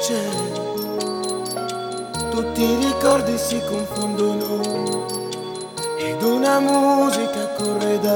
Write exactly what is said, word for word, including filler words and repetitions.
c'è, tutti i ricordi si confondono ed una musica corre da